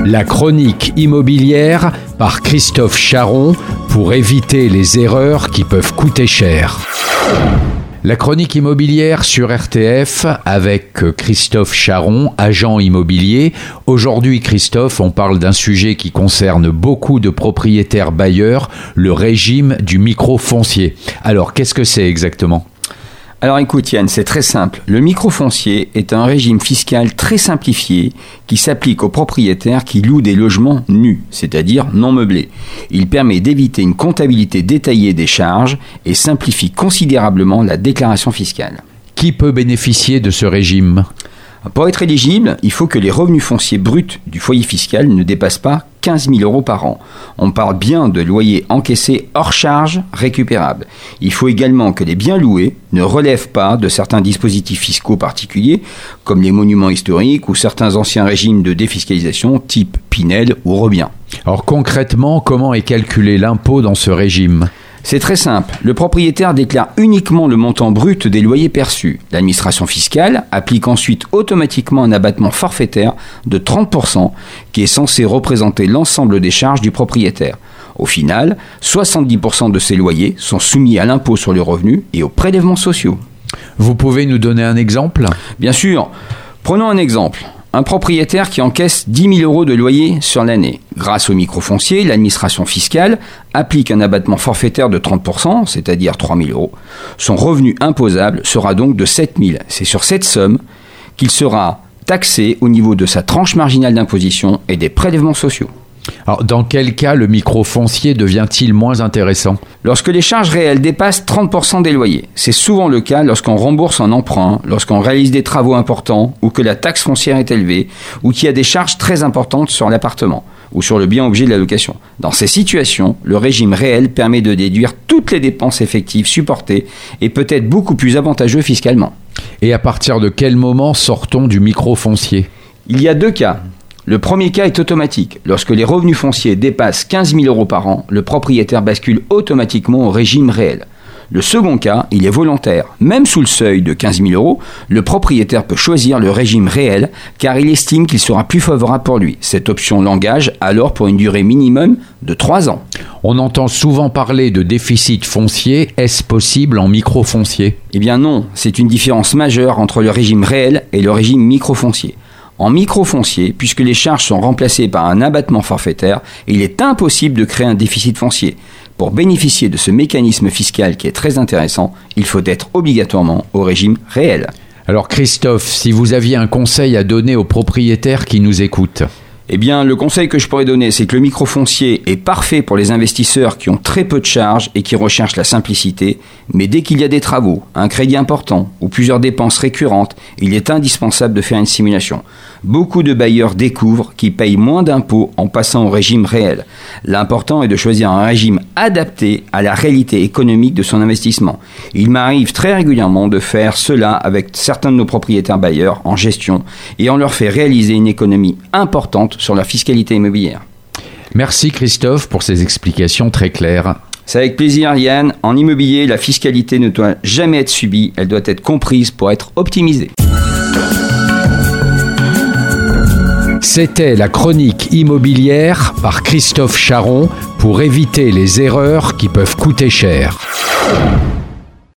La chronique immobilière par Christophe Charron pour éviter les erreurs qui peuvent coûter cher. La chronique immobilière sur RTF avec Christophe Charron, agent immobilier. Aujourd'hui, Christophe, on parle d'un sujet qui concerne beaucoup de propriétaires bailleurs, le régime du microfoncier. Alors, qu'est-ce que c'est exactement ? Alors écoute Yann, c'est très simple. Le microfoncier est un régime fiscal très simplifié qui s'applique aux propriétaires qui louent des logements nus, c'est-à-dire non meublés. Il permet d'éviter une comptabilité détaillée des charges et simplifie considérablement la déclaration fiscale. Qui peut bénéficier de ce régime ? Pour être éligible, il faut que les revenus fonciers bruts du foyer fiscal ne dépassent pas 15 000 € par an. On parle bien de loyers encaissés hors charges récupérables. Il faut également que les biens loués ne relèvent pas de certains dispositifs fiscaux particuliers, comme les monuments historiques ou certains anciens régimes de défiscalisation type Pinel ou Robien. Alors concrètement, comment est calculé l'impôt dans ce régime ? C'est très simple. Le propriétaire déclare uniquement le montant brut des loyers perçus. L'administration fiscale applique ensuite automatiquement un abattement forfaitaire de 30% qui est censé représenter l'ensemble des charges du propriétaire. Au final, 70% de ces loyers sont soumis à l'impôt sur le revenu et aux prélèvements sociaux. Vous pouvez nous donner un exemple ? Bien sûr. Prenons un exemple. Un propriétaire qui encaisse 10 000 € de loyer sur l'année. Grâce au microfoncier, l'administration fiscale applique un abattement forfaitaire de 30%, c'est-à-dire 3 000 €. Son revenu imposable sera donc de 7 000 €. C'est sur cette somme qu'il sera taxé au niveau de sa tranche marginale d'imposition et des prélèvements sociaux. Alors, dans quel cas le microfoncier devient-il moins intéressant ? Lorsque les charges réelles dépassent 30% des loyers. C'est souvent le cas lorsqu'on rembourse un emprunt, lorsqu'on réalise des travaux importants, ou que la taxe foncière est élevée, ou qu'il y a des charges très importantes sur l'appartement, ou sur le bien objet de la location. Dans ces situations, le régime réel permet de déduire toutes les dépenses effectives supportées et peut être beaucoup plus avantageux fiscalement. Et à partir de quel moment sort-on du microfoncier ? Il y a deux cas. Le premier cas est automatique. Lorsque les revenus fonciers dépassent 15 000 € par an, le propriétaire bascule automatiquement au régime réel. Le second cas, il est volontaire. Même sous le seuil de 15 000 €, le propriétaire peut choisir le régime réel car il estime qu'il sera plus favorable pour lui. Cette option l'engage alors pour une durée minimum de 3 ans. On entend souvent parler de déficit foncier. Est-ce possible en microfoncier ? Eh bien non, c'est une différence majeure entre le régime réel et le régime microfoncier. En microfoncier, puisque les charges sont remplacées par un abattement forfaitaire, il est impossible de créer un déficit foncier. Pour bénéficier de ce mécanisme fiscal qui est très intéressant, il faut être obligatoirement au régime réel. Alors Christophe, si vous aviez un conseil à donner aux propriétaires qui nous écoutent ? Eh bien, le conseil que je pourrais donner, c'est que le microfoncier est parfait pour les investisseurs qui ont très peu de charges et qui recherchent la simplicité, mais dès qu'il y a des travaux, un crédit important ou plusieurs dépenses récurrentes, il est indispensable de faire une simulation. Beaucoup de bailleurs découvrent qu'ils payent moins d'impôts en passant au régime réel. L'important est de choisir un régime adapté à la réalité économique de son investissement. Il m'arrive très régulièrement de faire cela avec certains de nos propriétaires bailleurs en gestion et on leur fait réaliser une économie importante sur la fiscalité immobilière. Merci Christophe pour ces explications très claires. C'est avec plaisir Yann. En immobilier, la fiscalité ne doit jamais être subie, elle doit être comprise pour être optimisée. C'était la chronique immobilière par Christophe Charron pour éviter les erreurs qui peuvent coûter cher.